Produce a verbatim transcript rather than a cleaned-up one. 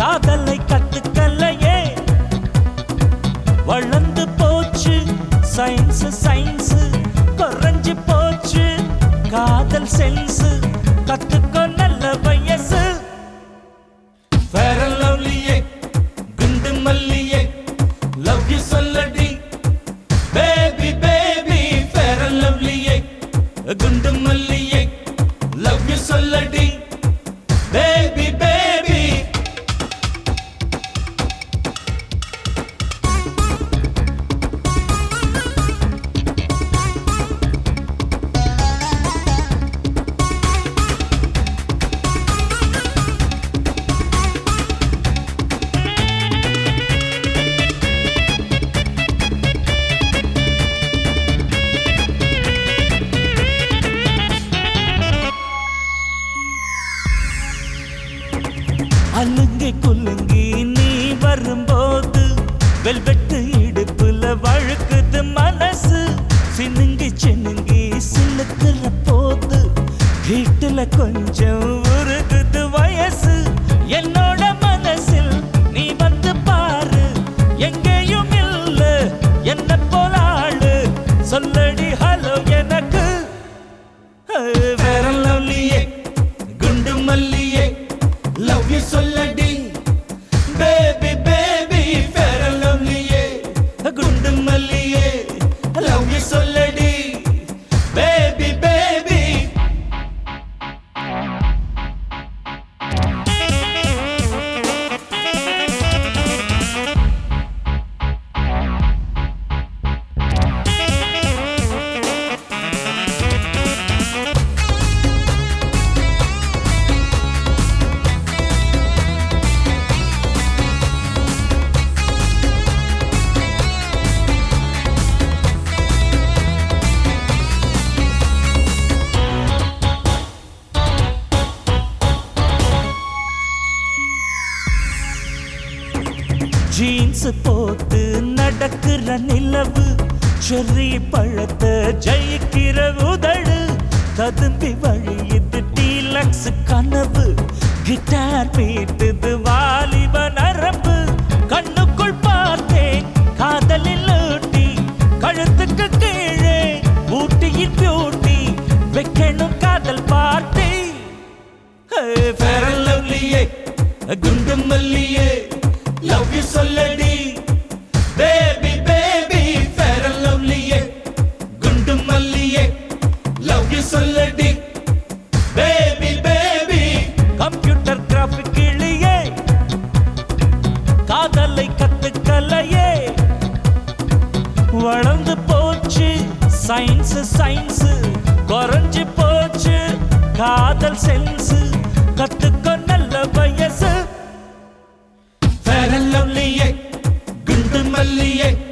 காதலை கத்துக்கலையே வளர்ந்து போச்சு சயின்ஸ் சயின்ஸ் குறைஞ்சு போச்சு காதல் சென்ஸ் கத்துக்கோ நல்ல வயசு Fair and lovely குண்டு மல்லியே love you சொல்லடி baby baby fair and lovely குண்டு மல்லியே love you சொல்லடி baby baby அலுங்கி குலுங்கி நீ வரும்போது வெல்வெட்டு இடுப்புல வழுக்குது மனசு சினுங்கி சினுங்கி சிலுக்குற போது வீட்டுல கொஞ்சம் உருகுது வயசு என்னோட மனசில் நீ வந்து பாரு எங்கேயும் இல்ல என்ன போல ஆளு சொல்லடி ஹலோ எனக்கு வேற லவ்லியே குண்டு மல்லியே love you சொல்லடி baby baby fair and lovely குண்டு மல்லியே love you சொல்லடி baby baby ஜீன்ஸ் போட்டு நடக்கிற நிலவு செர்ரி பழத்தை ஜெயிக்கிற உதடு ததும்பி வழியுது டீலக்ஸ் கனவு கிட்டார் மீட்டுது வாலிப நரம்பு கண்ணுக்குள் பார்த்தேன் காதலில் ஊட்டி கழுத்துக்கு கீழே ஊட்டியின் பியூட்டி வைக்கணும் காதல் பார்ட்டி fair and lovely குண்டு மல்லியே love you சொல்லடி baby baby fair and lovely குண்டு மல்லியே love you சொல்லடி baby baby கம்ப்யூட்டர் கிராஃபிக் கிளியே காதலை கத்துக்கலையே வளர்ந்து போச்சு சயின்ஸ் சயின்ஸ் குறைஞ்சு போச்சு காதல் சென்ஸ் கத்துக்கோ நல்ல வயசு Fair and lovely, குண்டு மல்லியே